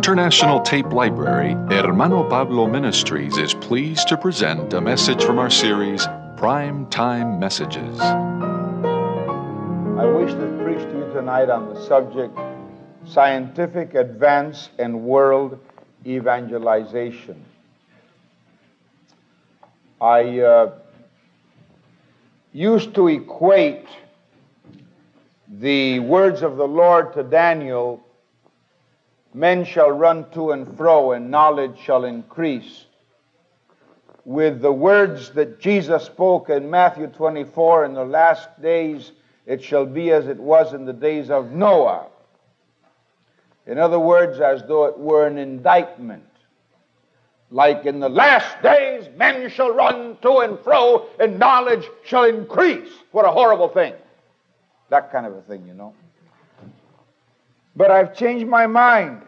International Tape Library, Hermano Pablo Ministries is pleased to present a message from our series, Prime Time Messages. I wish to preach to you tonight on the subject, Scientific Advance and World Evangelization. I used to equate the words of the Lord to Daniel, men shall run to and fro, and knowledge shall increase, with the words that Jesus spoke in Matthew 24, in the last days it shall be as it was in the days of Noah. In other words, as though it were an indictment. Like in the last days, men shall run to and fro, and knowledge shall increase. What a horrible thing. That kind of a thing, you know. But I've changed my mind,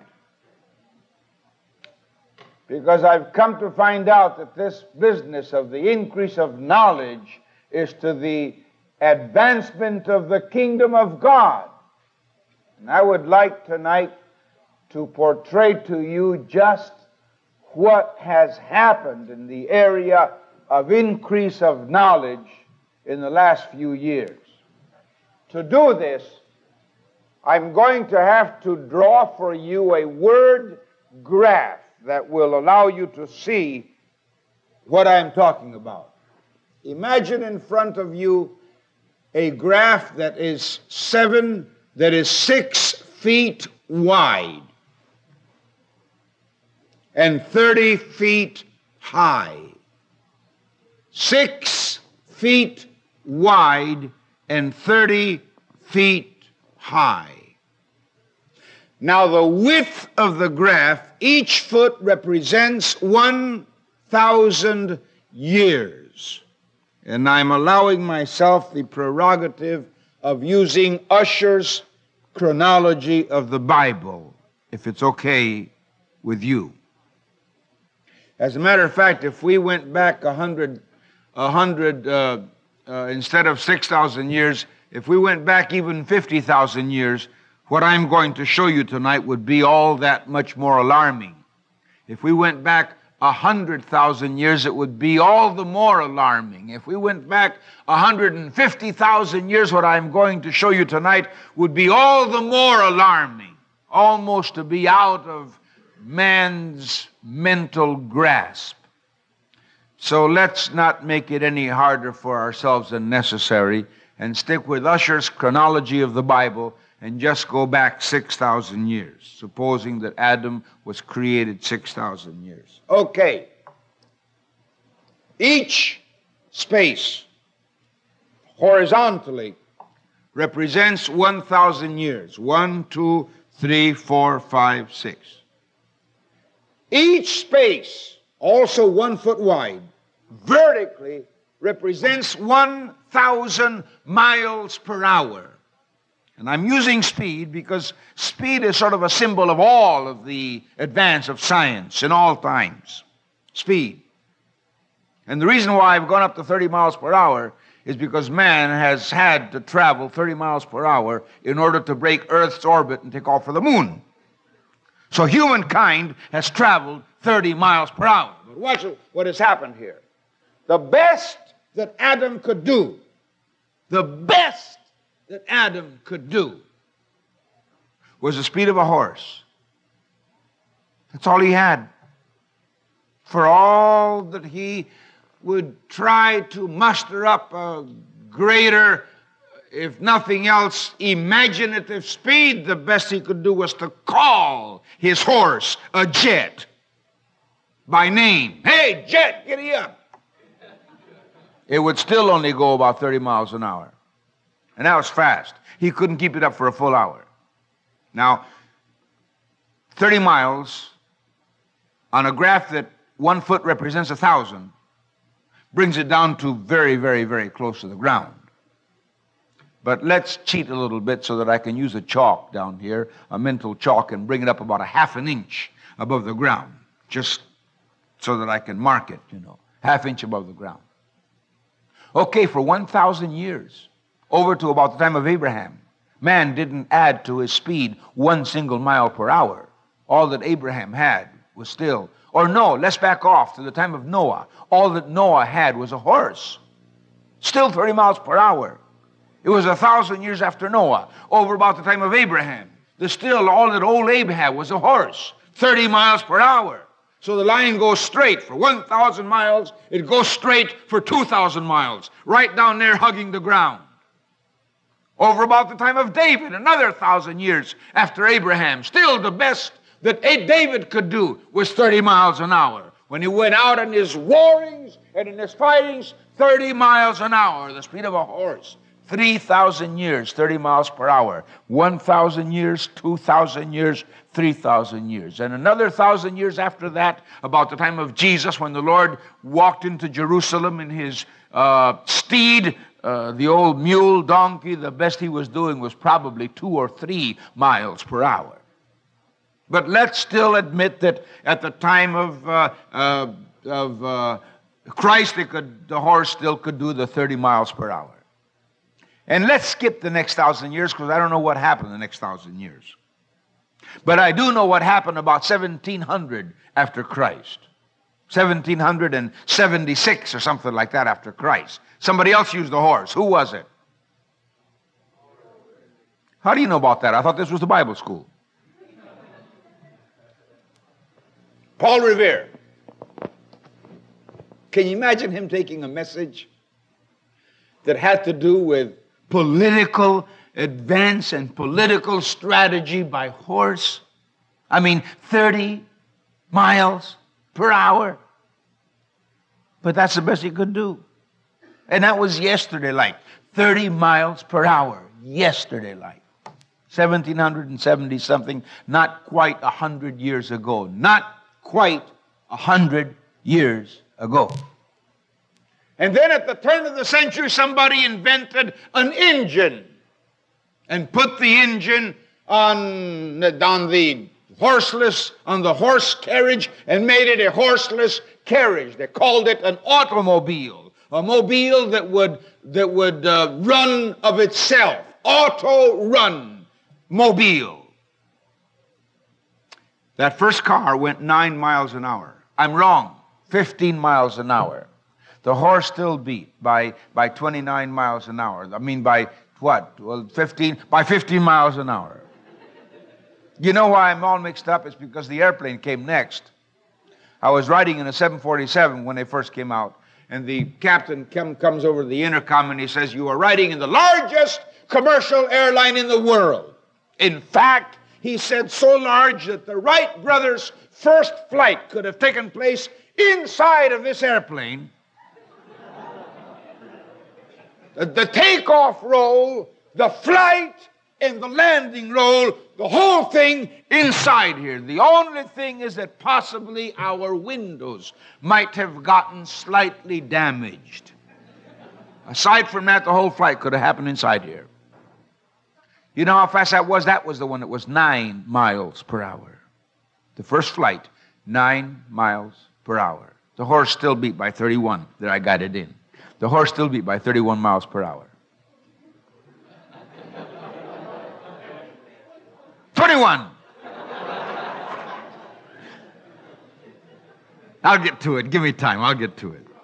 because I've come to find out that this business of the increase of knowledge is to the advancement of the kingdom of God. And I would like tonight to portray to you just what has happened in the area of increase of knowledge in the last few years. To do this, I'm going to have to draw for you a word graph that will allow you to see what I'm talking about. Imagine in front of you a graph that is 6 feet wide and 30 feet high. 6 feet wide and 30 feet high. Now the width of the graph, each foot represents 1,000 years. And I'm allowing myself the prerogative of using Ussher's chronology of the Bible, if it's okay with you. As a matter of fact, if we went back 100 instead of 6,000 years, if we went back even 50,000 years, what I'm going to show you tonight would be all that much more alarming. If we went back 100,000 years, it would be all the more alarming. If we went back 150,000 years, what I'm going to show you tonight would be all the more alarming, almost to be out of man's mental grasp. So let's not make it any harder for ourselves than necessary, and stick with Ussher's chronology of the Bible and just go back 6,000 years, supposing that Adam was created 6,000 years. Okay. Each space horizontally represents 1,000 years. 1, 2, 3, 4, 5, 6. Each space, also 1 foot wide, vertically represents 1,000 miles per hour. And I'm using speed because speed is sort of a symbol of all of the advance of science in all times. Speed. And the reason why I've gone up to 30 miles per hour is because man has had to travel 30 miles per hour in order to break Earth's orbit and take off for the moon. So humankind has traveled 30 miles per hour. But watch what has happened here. The best that Adam could do, was the speed of a horse. That's all he had. For all that he would try to muster up a greater, if nothing else, imaginative speed, the best he could do was to call his horse a jet by name. Hey, jet, giddy up. It would still only go about 30 miles an hour. And that was fast. He couldn't keep it up for a full hour. Now, 30 miles on a graph that 1 foot represents 1,000 brings it down to very, very, very close to the ground. But let's cheat a little bit so that I can use a chalk down here, a mental chalk, and bring it up about 1/2 inch above the ground, just so that I can mark it, 1/2 inch above the ground. Okay, for 1,000 years, over to about the time of Abraham, man didn't add to his speed 1 single mile per hour. All that Abraham had was still, or no, let's back off to the time of Noah. All that Noah had was a horse. Still 30 miles per hour. It was 1,000 years after Noah, over about the time of Abraham. Still, all that old Abe had was a horse, 30 miles per hour. So the line goes straight for 1,000 miles. It goes straight for 2,000 miles, right down there hugging the ground. Over about the time of David, another 1,000 years after Abraham, still the best that David could do was 30 miles an hour. When he went out in his warrings and in his fightings, 30 miles an hour, the speed of a horse. 3,000 years, 30 miles per hour. 1,000 years, 2,000 years, 3,000 years. And another 1,000 years after that, about the time of Jesus, when the Lord walked into Jerusalem in his steed, the old mule donkey, the best he was doing was probably 2 or 3 miles per hour. But let's still admit that at the time of Christ, the horse still could do the 30 miles per hour. And let's skip the next 1,000 years, because I don't know what happened the next 1,000 years. But I do know what happened about 1700 after Christ. 1776 or something like that after Christ. Somebody else used the horse. Who was it? How do you know about that? I thought this was the Bible school. Paul Revere. Can you imagine him taking a message that had to do with political advance and political strategy by horse? I mean, 30 miles per hour. But that's the best he could do. And that was yesterday like. 30 miles per hour. Yesterday like. 1770 something, not quite 100 years ago. Not quite 100 years ago. And then at the turn of the century, somebody invented an engine and put the engine on the horse carriage and made it a horseless carriage. They called it an automobile, a mobile that would run of itself, auto-run mobile. That first car went 9 miles an hour. I'm wrong, 15 miles an hour. The horse still beat by 29 miles an hour. I mean, by what? Well, 15 miles an hour. You know why I'm all mixed up? It's because the airplane came next. I was riding in a 747 when they first came out, and the captain comes over the intercom and he says, "You are riding in the largest commercial airline in the world." In fact, he said so large that the Wright brothers' first flight could have taken place inside of this airplane. The takeoff roll, the flight, and the landing roll, the whole thing inside here. The only thing is that possibly our windows might have gotten slightly damaged. Aside from that, the whole flight could have happened inside here. You know how fast that was? That was the one that was 9 miles per hour. The first flight, 9 miles per hour. The horse still beat by 31 that I got it in. The horse still beat by 31 miles per hour. 21. I'll get to it. Give me time. I'll get to it.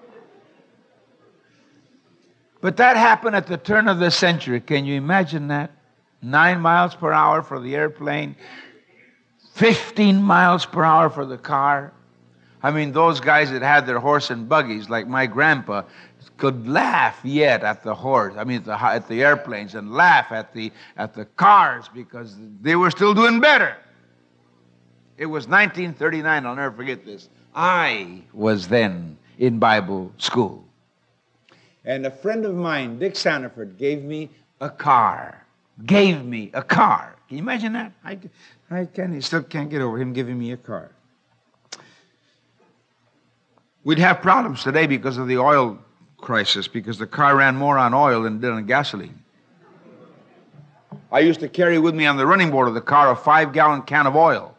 But that happened at the turn of the century. Can you imagine that? 9 miles per hour for the airplane. 15 miles per hour for the car. I mean, those guys that had their horse and buggies, like my grandpa, could laugh yet at the horse, at the airplanes, and laugh at the cars because they were still doing better. It was 1939, I'll never forget this. I was then in Bible school. And a friend of mine, Dick Sanford, gave me a car. Gave me a car. Can you imagine that? I still can't get over him giving me a car. We'd have problems today because of the oil crisis, because the car ran more on oil than it did on gasoline. I used to carry with me on the running board of the car a 5-gallon can of oil.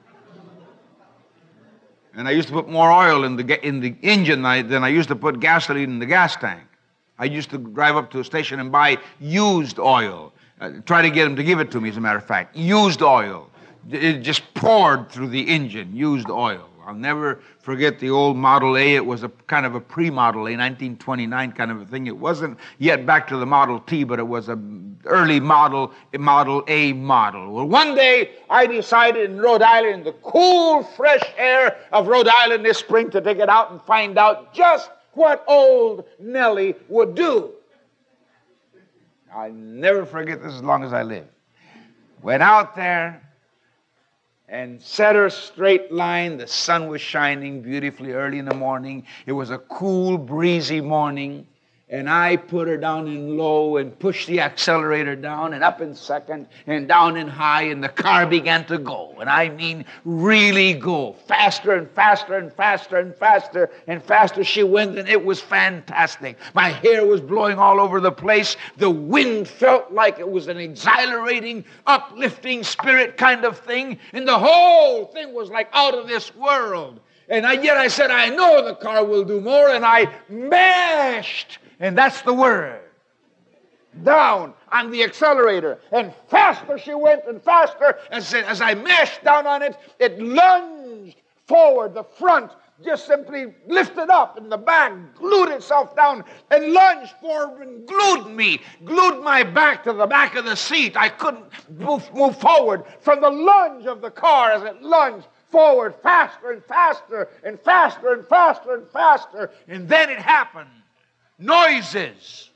And I used to put more oil in the engine than I used to put gasoline in the gas tank. I used to drive up to a station and buy used oil. Try to get them to give it to me, as a matter of fact. Used oil. it just poured through the engine, used oil. I'll never forget the old Model A. It was a kind of a pre-Model A, 1929 kind of a thing. It wasn't yet back to the Model T, but it was an early Model A model. Well, one day I decided in Rhode Island, in the cool, fresh air of Rhode Island this spring, to take it out and find out just what old Nellie would do. I'll never forget this as long as I live. Went out there and set her straight line. The sun was shining beautifully early in the morning. It was a cool, breezy morning. And I put her down in low and pushed the accelerator down and up in second and down in high, and the car began to go. And I mean really go. Faster and faster and faster and faster and faster she went, and it was fantastic. My hair was blowing all over the place. The wind felt like it was an exhilarating, uplifting spirit kind of thing. And the whole thing was like out of this world. And yet I said, I know the car will do more, and I mashed. And that's the word. Down on the accelerator. And faster she went, and faster. As I mashed down on it, it lunged forward. The front just simply lifted up, and the back glued itself down and lunged forward and glued my back to the back of the seat. I couldn't move forward from the lunge of the car as it lunged forward faster and faster and faster and faster and faster. And then it happened. Noises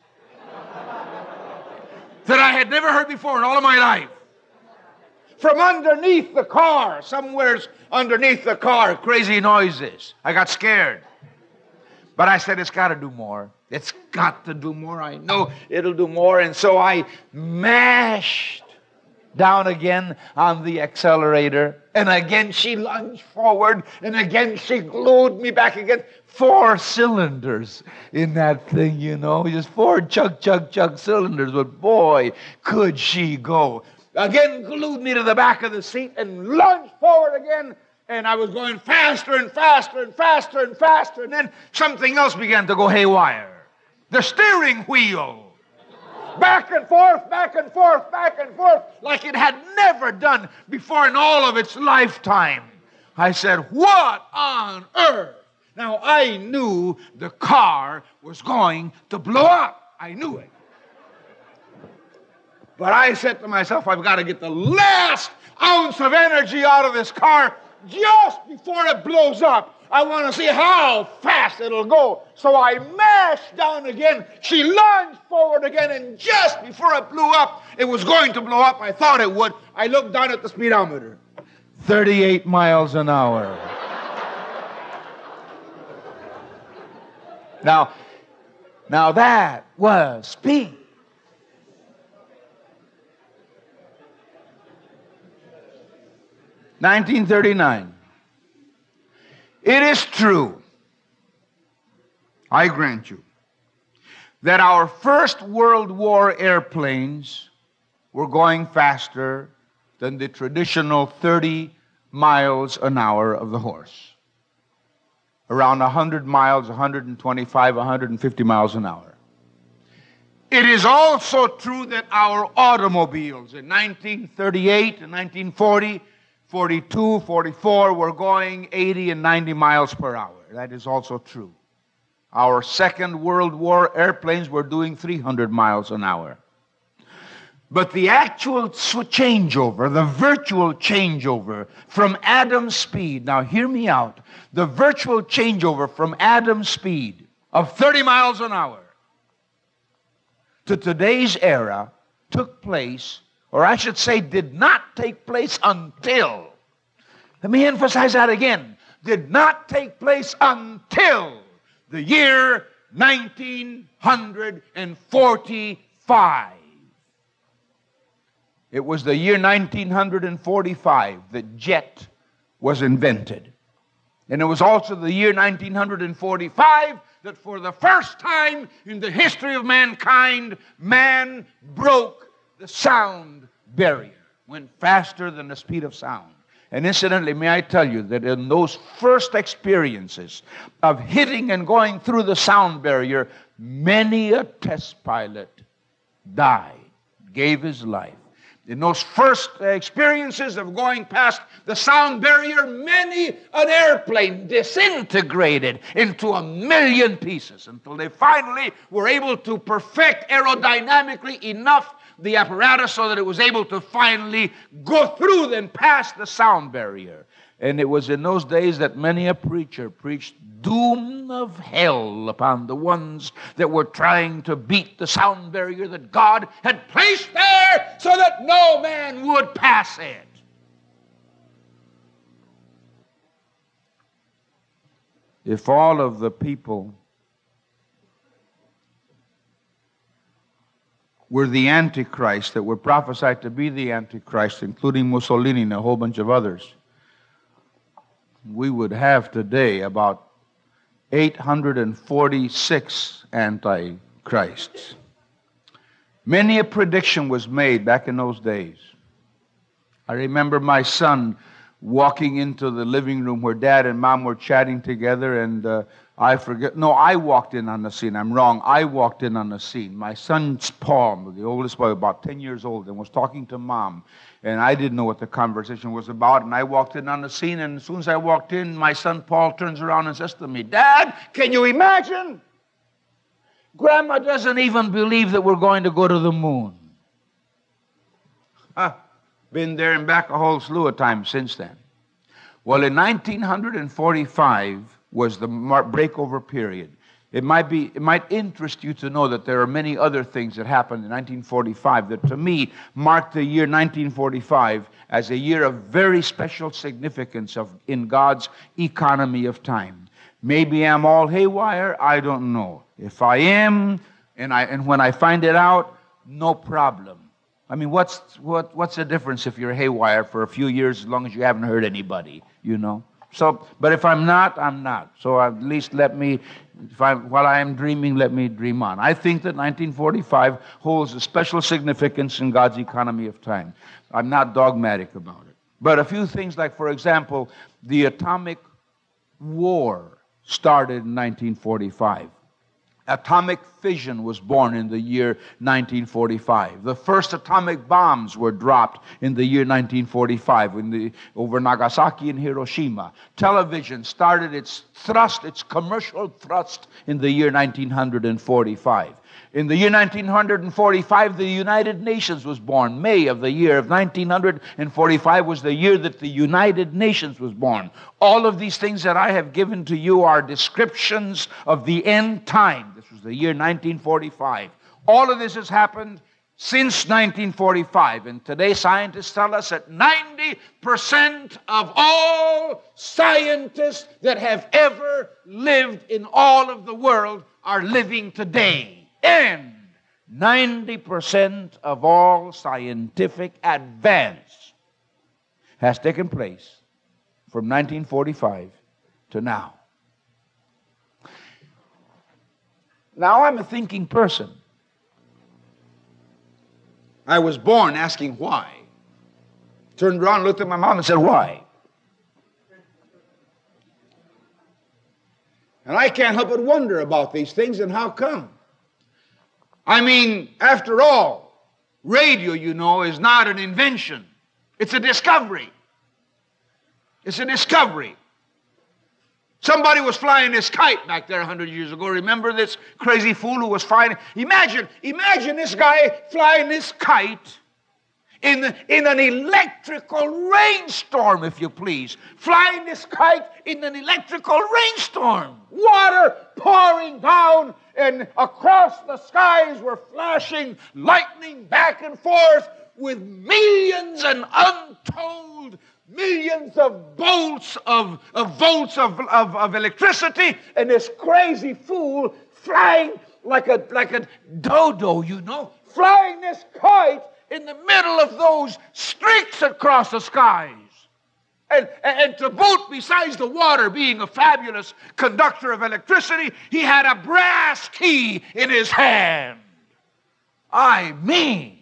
that I had never heard before in all of my life. From underneath the car, somewhere's underneath the car, crazy noises. I got scared. But I said, it's got to do more. It's got to do more. I know it'll do more. And so I mashed down again on the accelerator. And again she lunged forward. And again she glued me back again. 4 cylinders in that thing, you know. Just 4 chug cylinders. But boy, could she go. Again glued me to the back of the seat and lunged forward again. And I was going faster and faster and faster and faster. And then something else began to go haywire. The steering wheel. Back and forth, back and forth, back and forth, like it had never done before in all of its lifetime. I said, what on earth? Now, I knew the car was going to blow up. I knew it. But I said to myself, I've got to get the last ounce of energy out of this car just before it blows up. I want to see how fast it'll go. So I mashed down again. She lunged forward again, and just before it blew up, it was going to blow up. I thought it would. I looked down at the speedometer. 38 miles an hour. Now that was speed. (1939). It is true, I grant you, that our First World War airplanes were going faster than the traditional 30 miles an hour of the horse. Around 100 miles, 125, 150 miles an hour. It is also true that our automobiles in 1938 and 1940, 42, 44 were going 80 and 90 miles per hour. That is also true. Our Second World War airplanes were doing 300 miles an hour. But the actual changeover, the virtual changeover from Adam's speed, now hear me out, the virtual changeover from Adam's speed of 30 miles an hour to today's era took place, or I should say did not take place until, let me emphasize that again, did not take place until the year 1945. It was the year 1945 that jet was invented. And it was also the year 1945 that for the first time in the history of mankind, man broke the sound barrier, went faster than the speed of sound. And incidentally, may I tell you that in those first experiences of hitting and going through the sound barrier, many a test pilot died, gave his life. In those first experiences of going past the sound barrier, many an airplane disintegrated into 1,000,000 pieces until they finally were able to perfect aerodynamically enough the apparatus so that it was able to finally go through and pass the sound barrier. And it was in those days that many a preacher preached doom of hell upon the ones that were trying to beat the sound barrier that God had placed there so that no man would pass it. If all of the people were the Antichrist that were prophesied to be the Antichrist, including Mussolini and a whole bunch of others, we would have today about 846 Antichrists. Many a prediction was made back in those days. I remember my son walking into the living room where Dad and Mom were chatting together, and I walked in on the scene. I'm wrong. I walked in on the scene. My son's Paul, the oldest boy, about 10 years old, and was talking to Mom. And I didn't know what the conversation was about, and I walked in on the scene, and as soon as I walked in, my son Paul turns around and says to me, "Dad, can you imagine? Grandma doesn't even believe that we're going to go to the moon." Been there and back a whole slew of times since then. Well, in 1945 was the breakover period. It might interest you to know that there are many other things that happened in 1945 that to me marked the year 1945 as a year of very special significance in God's economy of time. Maybe I'm all haywire, I don't know. If I am, and when I find it out, no problem. I mean, what's the difference if you're haywire for a few years as long as you haven't hurt anybody, you know? So, but if I'm not, I'm not. So at least while I am dreaming, let me dream on. I think that 1945 holds a special significance in God's economy of time. I'm not dogmatic about it. But a few things like, for example, the atomic war started in 1945. Atomic fission was born in the year 1945. The first atomic bombs were dropped in the year 1945 over Nagasaki and Hiroshima. Television started its commercial thrust in the year 1945. In the year 1945, the United Nations was born. May of the year of 1945 was the year that the United Nations was born. All of these things that I have given to you are descriptions of the end time. This was the year 1945. All of this has happened since 1945, and today scientists tell us that 90% of all scientists that have ever lived in all of the world are living today. And 90% of all scientific advance has taken place from 1945 to now. Now, I'm a thinking person. I was born asking why. Turned around, looked at my mom and said, "Why?" And I can't help but wonder about these things and how come. I mean, after all, radio, you know, is not an invention. It's a discovery. It's a discovery. Somebody was flying this kite back there 100 years ago. Remember this crazy fool who was flying? Imagine this guy flying this kite in an electrical rainstorm, if you please. Flying this kite in an electrical rainstorm. Water pouring down, and across the skies were flashing lightning back and forth with millions and untold millions of volts of electricity, and this crazy fool flying like a dodo, you know, flying this kite in the middle of those streaks across the skies. And to boot, besides the water being a fabulous conductor of electricity, he had a brass key in his hand. I mean.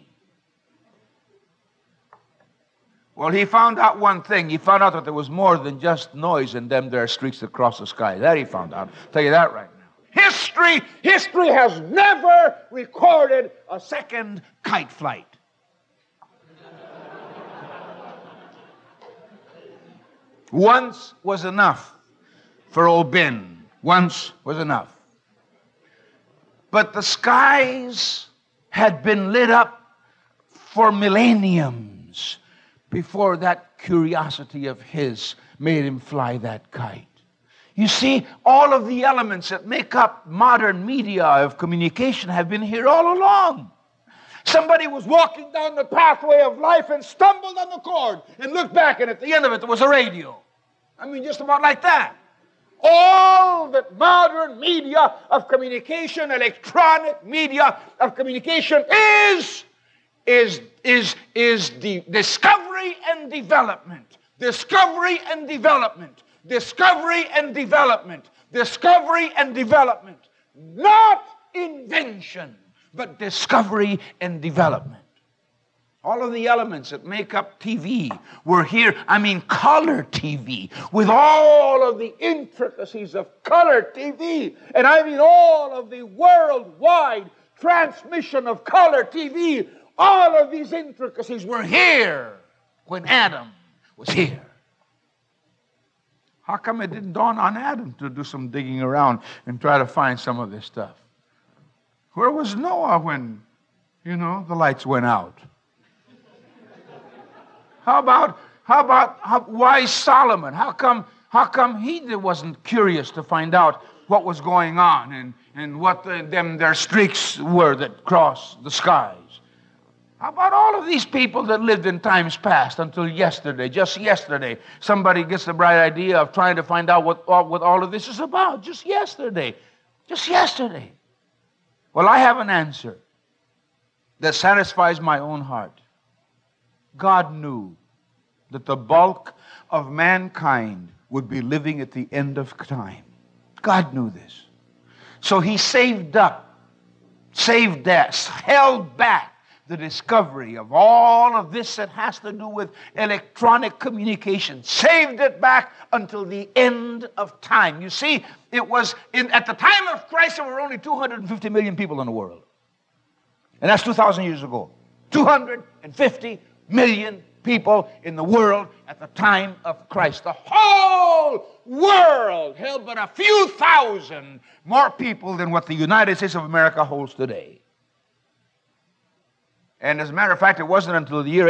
Well, he found out one thing. He found out that there was more than just noise in them there streaks across the sky. That he found out. I'll tell you that right now. History has never recorded a second kite flight. Once was enough for old Ben. Once was enough. But the skies had been lit up for millenniums before that curiosity of his made him fly that kite. You see, all of the elements that make up modern media of communication have been here all along. Somebody was walking down the pathway of life and stumbled on the cord and looked back, and at the end of it, there was a radio. I mean, just about like that. All that modern media of communication, electronic media of communication is the discovery and development. Discovery and development. Discovery and development. Discovery and development. Not invention, but discovery and development. All of the elements that make up TV were here. I mean, color TV, with all of the intricacies of color TV. And I mean all of the worldwide transmission of color TV. All of these intricacies were here when Adam was here. How come it didn't dawn on Adam to do some digging around and try to find some of this stuff? Where was Noah when, the lights went out? Why Solomon? How come he wasn't curious to find out what was going on and what their streaks were that crossed the skies? How about all of these people that lived in times past until yesterday? Just yesterday, somebody gets the bright idea of trying to find out what all of this is about. Just yesterday. Just yesterday. Well, I have an answer that satisfies my own heart. God knew that the bulk of mankind would be living at the end of time. God knew this. So he saved held back the discovery of all of this that has to do with electronic communication. Saved it back until the end of time. You see, it was at the time of Christ, there were only 250 million people in the world. And that's 2,000 years ago. 250 million people in the world at the time of Christ. The whole world held but a few thousand more people than what the United States of America holds today. And as a matter of fact, it wasn't until the year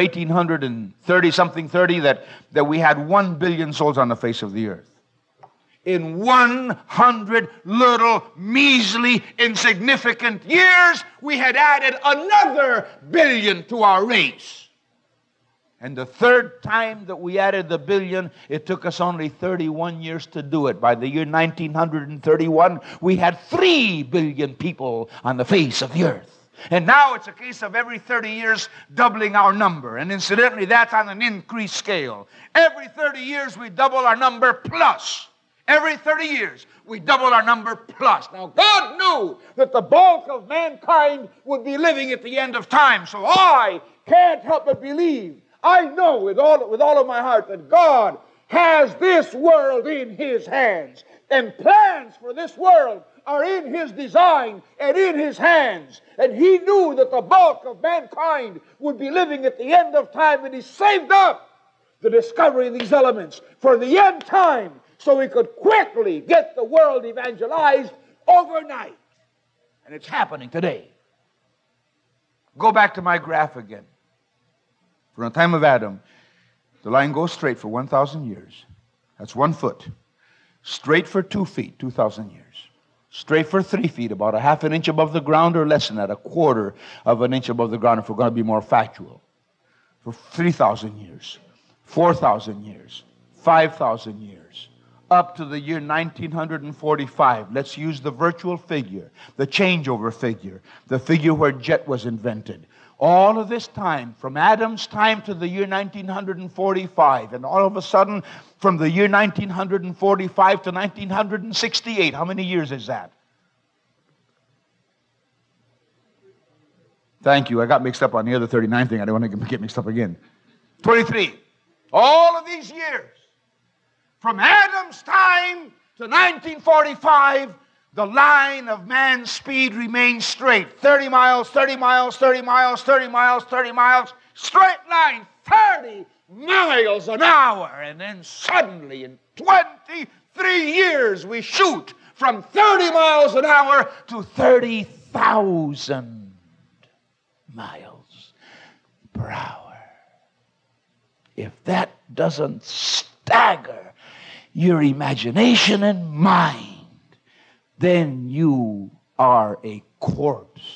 1830 that we had 1 billion souls on the face of the earth. In 100 little, measly, insignificant years, we had added another billion to our race. And the third time that we added the billion, it took us only 31 years to do it. By the year 1931, we had 3 billion people on the face of the earth. And now it's a case of every 30 years doubling our number. And incidentally, that's on an increased scale. Every 30 years we double our number plus. Every 30 years we double our number plus. Now God knew that the bulk of mankind would be living at the end of time. So I can't help but believe, I know with all of my heart that God has this world in His hands. And plans for this world are in His design and in His hands. And He knew that the bulk of mankind would be living at the end of time, and He saved up the discovery of these elements for the end time so He could quickly get the world evangelized overnight. And it's happening today. Go back to my graph again. From the time of Adam, the line goes straight for 1,000 years. That's 1 foot. Straight for 2 feet, 2,000 years. Straight for 3 feet, about a half an inch above the ground or less than that, a quarter of an inch above the ground if we're going to be more factual. For 3,000 years, 4,000 years, 5,000 years, up to the year 1945. Let's use the virtual figure, the changeover figure, the figure where jet was invented. All of this time, from Adam's time to the year 1945, and all of a sudden, from the year 1945 to 1968, how many years is that? Thank you. I got mixed up on the other 39 thing. I don't want to get mixed up again. 23. All of these years, from Adam's time to 1945, the line of man's speed remains straight. 30 miles, 30 miles, 30 miles, 30 miles, 30 miles. straight line, 30 miles an hour. And then suddenly in 23 years we shoot from 30 miles an hour to 30,000 miles per hour. If that doesn't stagger your imagination and mind, then you are a corpse.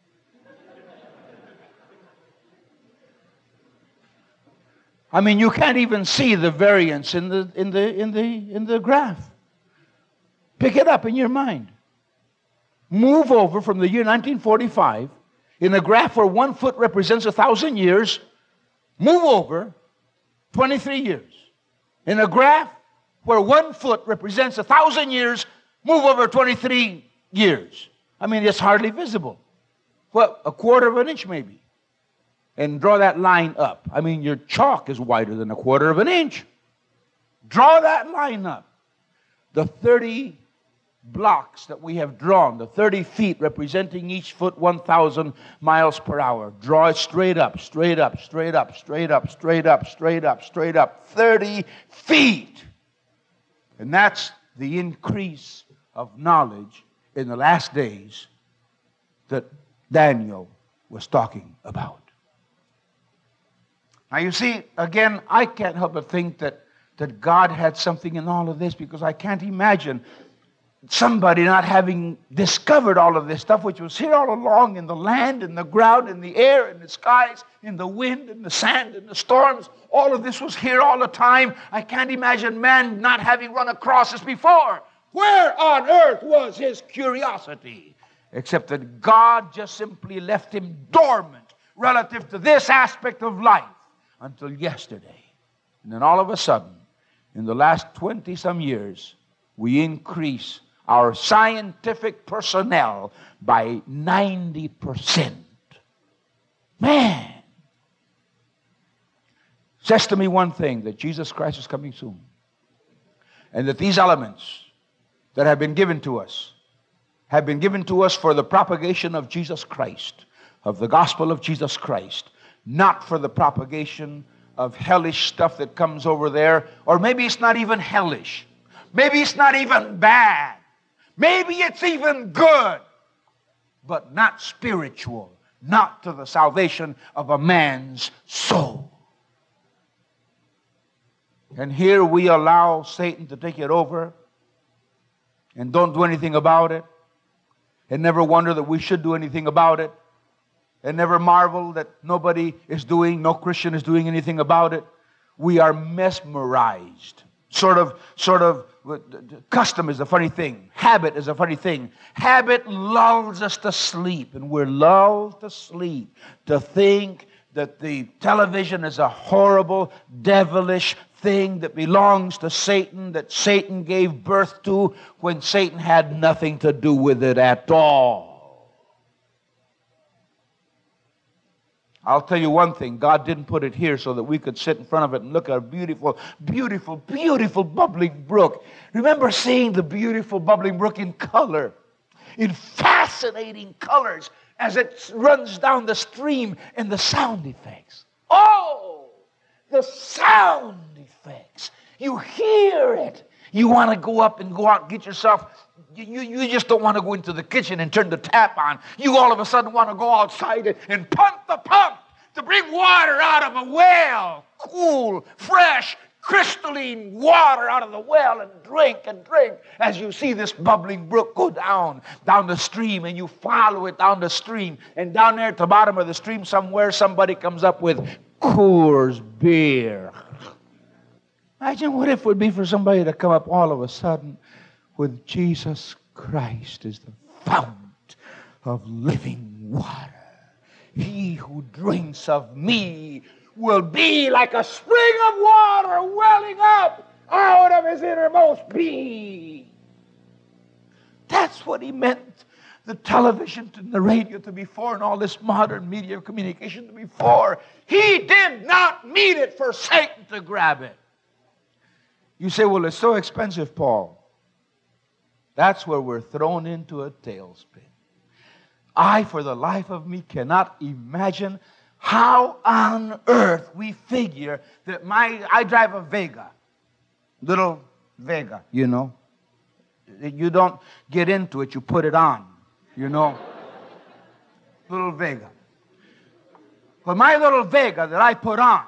I mean, you can't even see the variance in the graph. Pick it up in your mind. Move over from the year 1945 in a graph where 1 foot represents 1,000 years. Move over 23 years. In a graph where 1 foot represents 1,000 years, move over 23 years. I mean, it's hardly visible. Well, a quarter of an inch maybe. And draw that line up. I mean, your chalk is wider than a quarter of an inch. Draw that line up. The 30 blocks that we have drawn, the 30 feet representing each foot 1,000 miles per hour. Draw it straight up, straight up, straight up, straight up, straight up, straight up, straight up. 30 feet. And that's the increase of knowledge in the last days that Daniel was talking about. Now you see, again, I can't help but think that God had something in all of this, because I can't imagine somebody not having discovered all of this stuff, which was here all along in the land, in the ground, in the air, in the skies, in the wind, in the sand, in the storms. All of this was here all the time. I can't imagine man not having run across this before. Where on earth was his curiosity? Except that God just simply left him dormant relative to this aspect of life until yesterday. And then all of a sudden, in the last 20-some years, we increase our scientific personnel by 90%. Man! Says to me one thing, that Jesus Christ is coming soon. And that these elements that have been given to us have been given to us for the propagation of Jesus Christ, of the gospel of Jesus Christ, not for the propagation of hellish stuff that comes over there. Or maybe it's not even hellish. Maybe it's not even bad. Maybe it's even good, but not spiritual, not to the salvation of a man's soul. And here we allow Satan to take it over and don't do anything about it, and never wonder that we should do anything about it, and never marvel that no Christian is doing anything about it. We are mesmerized. Sort of, custom is a funny thing. Habit is a funny thing. Habit lulls us to sleep, and we're lulled to sleep to think that the television is a horrible, devilish thing that belongs to Satan, that Satan gave birth to when Satan had nothing to do with it at all. I'll tell you one thing, God didn't put it here so that we could sit in front of it and look at a beautiful, beautiful, beautiful bubbling brook. Remember seeing the beautiful bubbling brook in color, in fascinating colors as it runs down the stream, and the sound effects. Oh, the sound effects. You hear it. You want to go up and go out and get yourself. You just don't want to go into the kitchen and turn the tap on. You all of a sudden want to go outside and pump the pump to bring water out of a well. Cool, fresh, crystalline water out of the well, and drink as you see this bubbling brook go down the stream, and you follow it down the stream. And down there at the bottom of the stream somewhere, somebody comes up with Coors beer. Imagine what it would be for somebody to come up all of a sudden with Jesus Christ as the fount of living water. He who drinks of me will be like a spring of water welling up out of his innermost being. That's what he meant the television and the radio to be for, and all this modern media of communication to be for. He did not mean it for Satan to grab it. You say, well, it's so expensive, Paul. That's where we're thrown into a tailspin. I, for the life of me, cannot imagine how on earth we figure that I drive a Vega, little Vega, you know. You don't get into it, you put it on, you know. Little Vega. But my little Vega that I put on,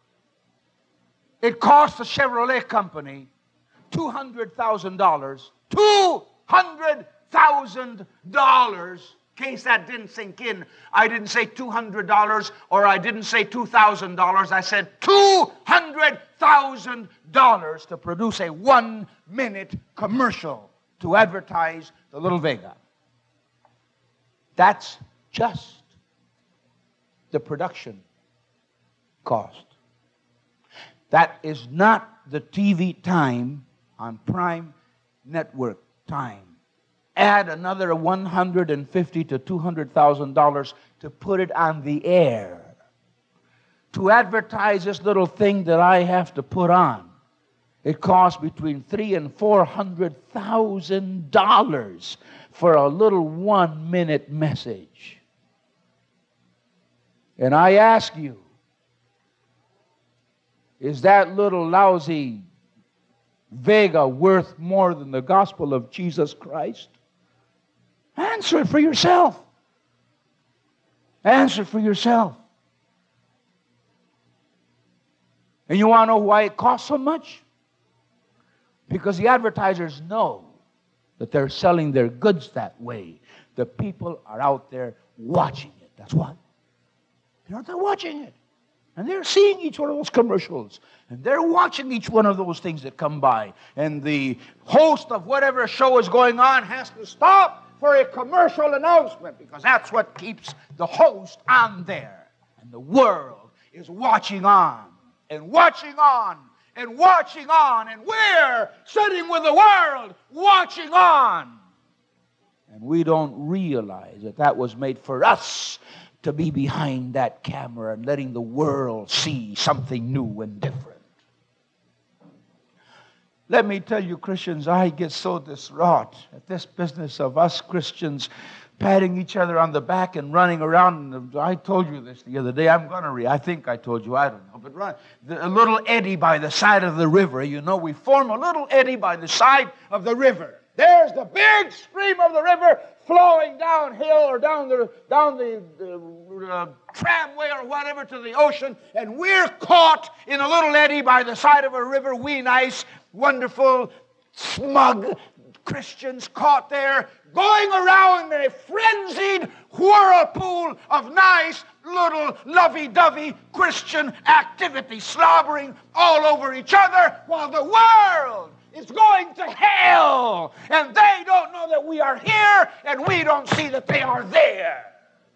it cost the Chevrolet company $200,000. $200,000. In case that didn't sink in, I didn't say $200 or I didn't say $2,000. I said $200,000 to produce a 1-minute commercial to advertise the little Vega. That's just the production cost. That is not the TV time on Prime Network time. Add another $150,000 to $200,000 to put it on the air. To advertise this little thing that I have to put on, it costs between $300,000 and $400,000 for a little 1-minute message. And I ask you, is that little lousy Vega worth more than the gospel of Jesus Christ? Answer it for yourself. Answer it for yourself. And you want to know why it costs so much? Because the advertisers know that they're selling their goods that way. The people are out there watching it. That's what. They're out there watching it. And they're seeing each one of those commercials. And they're watching each one of those things that come by. And the host of whatever show is going on has to stop for a commercial announcement, because that's what keeps the host on there. And the world is watching on and watching on and watching on. And we're sitting with the world watching on. And we don't realize that that was made for us to be behind that camera and letting the world see something new and different. Let me tell you, Christians, I get so distraught at this business of us Christians patting each other on the back and running around. I told you this the other day. I think I told you, I don't know. But a little eddy by the side of the river. You know, we form a little eddy by the side of the river. There's the big stream of the river flowing downhill or down the tramway or whatever to the ocean, and we're caught in a little eddy by the side of a river. We nice, wonderful, smug Christians caught there, going around in a frenzied whirlpool of nice little lovey-dovey Christian activity, slobbering all over each other while the world is going to hell, and they don't know that we are here, and we don't see that they are there.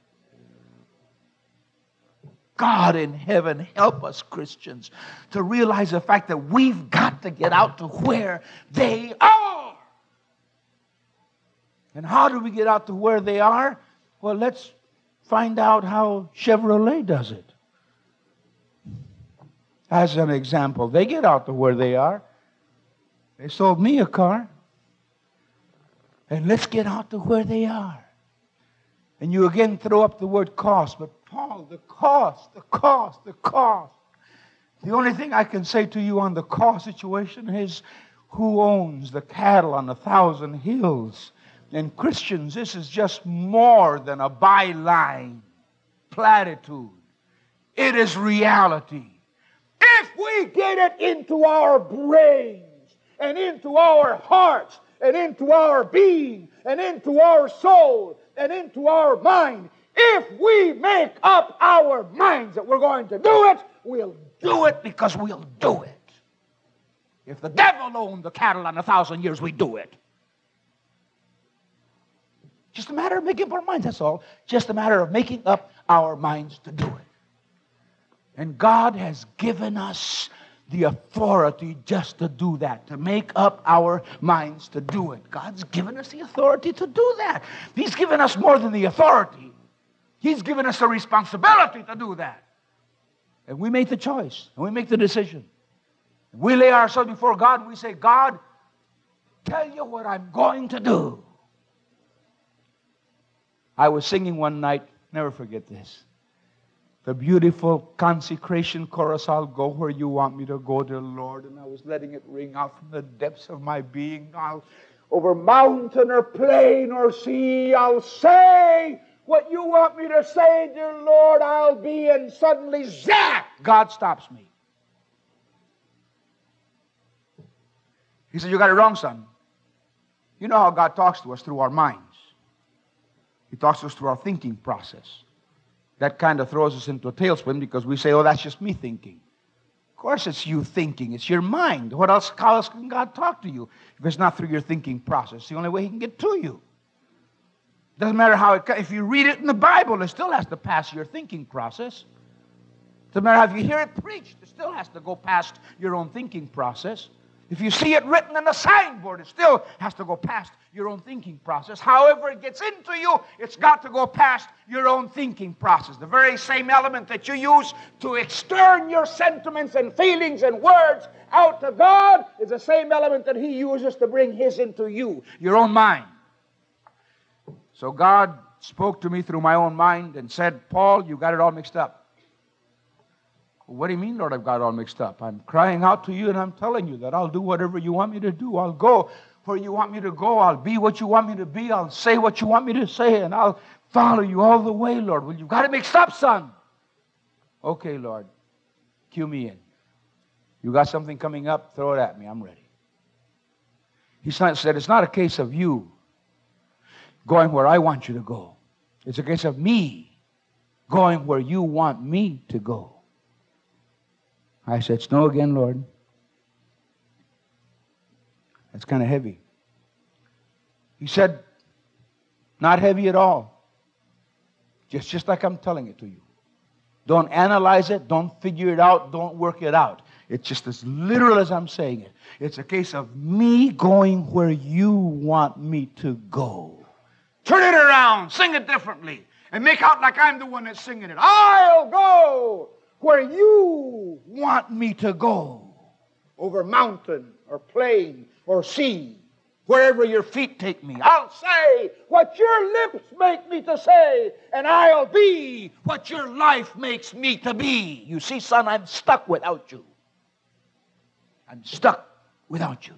God in heaven, help us Christians to realize the fact that we've got to get out to where they are. And how do we get out to where they are? Well, let's find out how Chevrolet does it. As an example, they get out to where they are. They sold me a car. And let's get out to where they are. And you again throw up the word cost. But Paul, the cost. The only thing I can say to you on the cost situation is, who owns the cattle on 1,000 hills? And Christians, this is just more than a byline platitude. It is reality. If we get it into our brains and into our hearts and into our being and into our soul and into our mind, if we make up our minds that we're going to do it, we'll do it because we'll do it. If the devil owned the cattle on 1,000 years, we do it. Just a matter of making up our minds, that's all. Just a matter of making up our minds to do it. And God has given us the authority just to do that, to make up our minds to do it. God's given us the authority to do that. He's given us more than the authority. He's given us the responsibility to do that. And we make the choice, and we make the decision. We lay ourselves before God, and we say, God, tell you what I'm going to do. I was singing one night, never forget this. the beautiful consecration chorus, I'll go where you want me to go, dear Lord. And I was letting it ring out from the depths of my being. Over mountain or plain or sea, I'll say what you want me to say, dear Lord, I'll be. And suddenly, zap, God stops me. He said, you got it wrong, son. You know how God talks to us through our minds. He talks to us through our thinking process. That kind of throws us into a tailspin because we say, oh, that's just me thinking. Of course it's you thinking. It's your mind. How else can God talk to you if it's not through your thinking process? It's the only way He can get to you. Doesn't matter how if you read it in the Bible, it still has to pass your thinking process. Doesn't matter how if you hear it preached, it still has to go past your own thinking process. If you see it written on a signboard, it still has to go past your own thinking process. However it gets into you, it's got to go past your own thinking process. The very same element that you use to extern your sentiments and feelings and words out to God is the same element that He uses to bring His into you, your own mind. So God spoke to me through my own mind and said, Paul, you got it all mixed up. What do you mean, Lord, I've got it all mixed up? I'm crying out to you and I'm telling you that I'll do whatever you want me to do. I'll go where you want me to go. I'll be what you want me to be. I'll say what you want me to say, and I'll follow you all the way, Lord. Well, you've got it mixed up, son. Okay, Lord. Cue me in. You got something coming up? Throw it at me. I'm ready. He said, it's not a case of you going where I want you to go. It's a case of me going where you want me to go. I said, snow again, Lord. That's kind of heavy. He said, not heavy at all. Just like I'm telling it to you. Don't analyze it. Don't figure it out. Don't work it out. It's just as literal as I'm saying it. It's a case of me going where you want me to go. Turn it around. Sing it differently. And make out like I'm the one that's singing it. I'll go where you want me to go. Over mountain or plain or sea. Wherever your feet take me. I'll say what your lips make me to say. And I'll be what your life makes me to be. You see, son, I'm stuck without you. I'm stuck without you.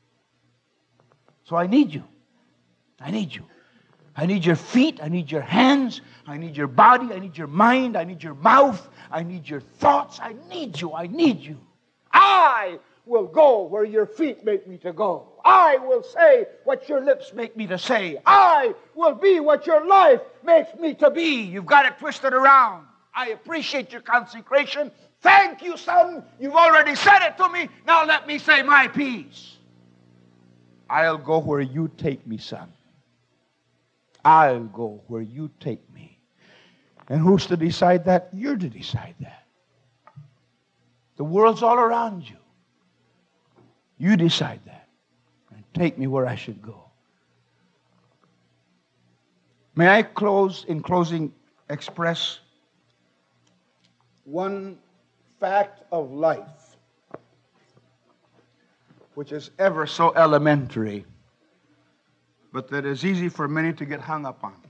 So I need you. I need you. I need your feet. I need your hands. I need your body. I need your mind. I need your mouth. I need your thoughts. I need you. I need you. I will go where your feet make me to go. I will say what your lips make me to say. I will be what your life makes me to be. You've got it twisted around. I appreciate your consecration. Thank you, son. You've already said it to me. Now let me say my piece. I'll go where you take me, son. I'll go where you take me. And who's to decide that? You're to decide that. The world's all around you. You decide that. And take me where I should go. May I in closing, express one fact of life, which is ever so elementary, but that is easy for many to get hung up on.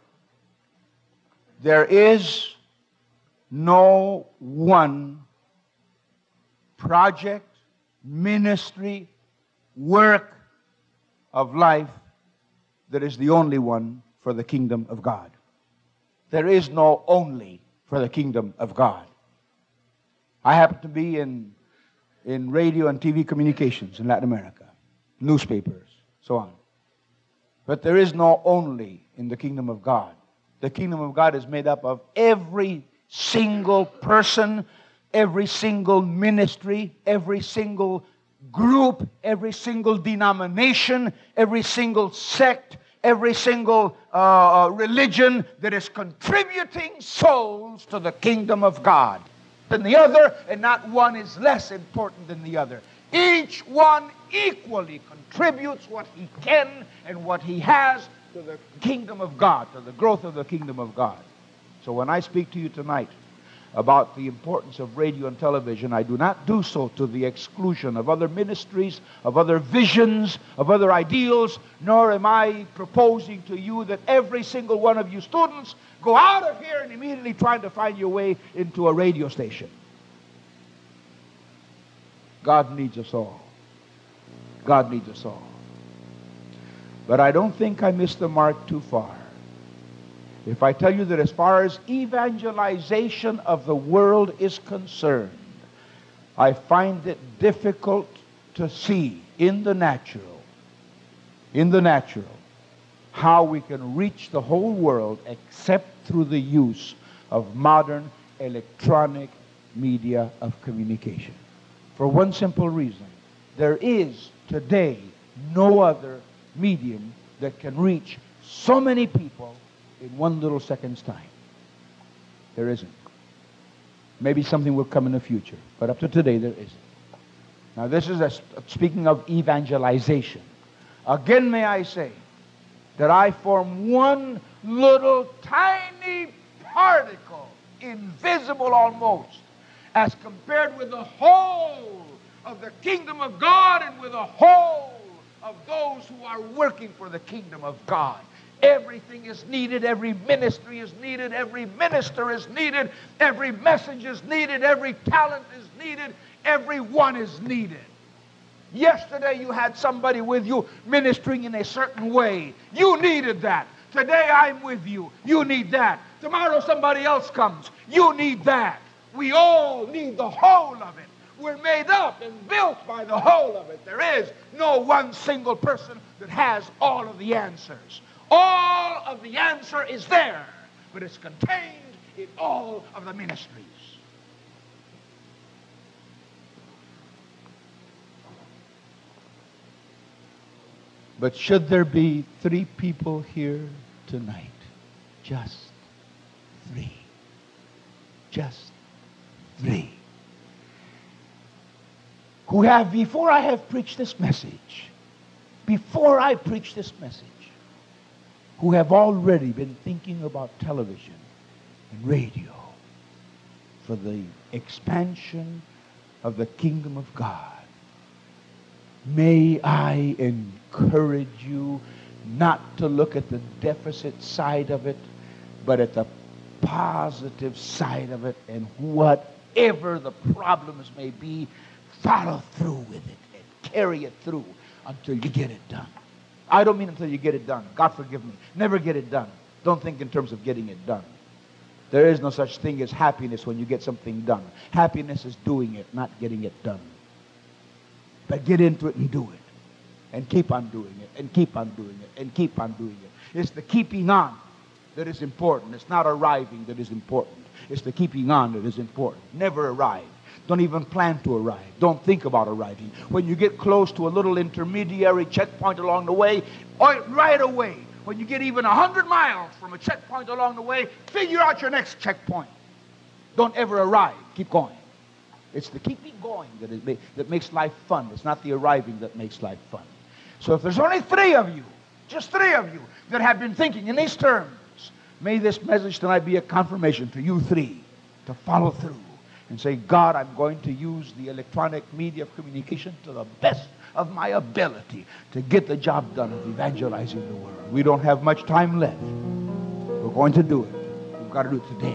There is no one project, ministry, work of life that is the only one for the kingdom of God. There is no only for the kingdom of God. I happen to be in radio and TV communications in Latin America, newspapers, so on. But there is no only in the kingdom of God. The kingdom of God is made up of every single person, every single ministry, every single group, every single denomination, every single sect, every single religion that is contributing souls to the kingdom of God than the other, and not one is less important than the other. Each one equally contributes what he can and what he has to the kingdom of God, to the growth of the kingdom of God. So when I speak to you tonight, about the importance of radio and television, I do not do so to the exclusion of other ministries, of other visions, of other ideals, nor am I proposing to you that every single one of you students go out of here and immediately trying to find your way into a radio station. God needs us all. God needs us all. But I don't think I missed the mark too far if I tell you that as far as evangelization of the world is concerned, I find it difficult to see in the natural, how we can reach the whole world except through the use of modern electronic media of communication. For one simple reason: there is today no other medium that can reach so many people in 1 little second's time. There isn't. Maybe something will come in the future, but up to today there isn't. Now this is speaking of evangelization. Again, may I say that I form one little tiny particle, invisible almost, as compared with the whole of the kingdom of God and with the whole of those who are working for the kingdom of God. Everything is needed. Every ministry is needed. Every minister is needed. Every message is needed. Every talent is needed. Everyone is needed. Yesterday you had somebody with you ministering in a certain way. You needed that. Today I'm with you. You need that. Tomorrow somebody else comes. You need that. We all need the whole of it. We're made up and built by the whole of it. There is no one single person that has all of the answers. All of the answer is there, but it's contained in all of the ministries. But should there be 3 people here tonight, just 3, just 3, who have, before I have preached this message, who have already been thinking about television and radio for the expansion of the kingdom of God, may I encourage you not to look at the deficit side of it, but at the positive side of it, and whatever the problems may be, follow through with it and carry it through until you get it done. I don't mean until you get it done. God forgive me. Never get it done. Don't think in terms of getting it done. There is no such thing as happiness when you get something done. Happiness is doing it, not getting it done. But get into it and do it. And keep on doing it, and keep on doing it, and keep on doing it. It's the keeping on that is important. It's not arriving that is important. It's the keeping on that is important. Never arrive. Don't even plan to arrive. Don't think about arriving. When you get close to a little intermediary checkpoint along the way, or right away, when you get even 100 miles from a checkpoint along the way, figure out your next checkpoint. Don't ever arrive. Keep going. It's the keeping going that makes life fun. It's not the arriving that makes life fun. So if there's only 3 of you, just 3 of you, that have been thinking in these terms, may this message tonight be a confirmation to you 3 to follow through and say, God, I'm going to use the electronic media of communication to the best of my ability to get the job done of evangelizing the world. We don't have much time left. We're going to do it. We've got to do it today.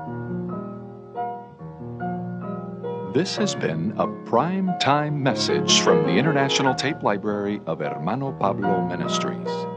This has been a prime time message from the International Tape Library of Hermano Pablo Ministries.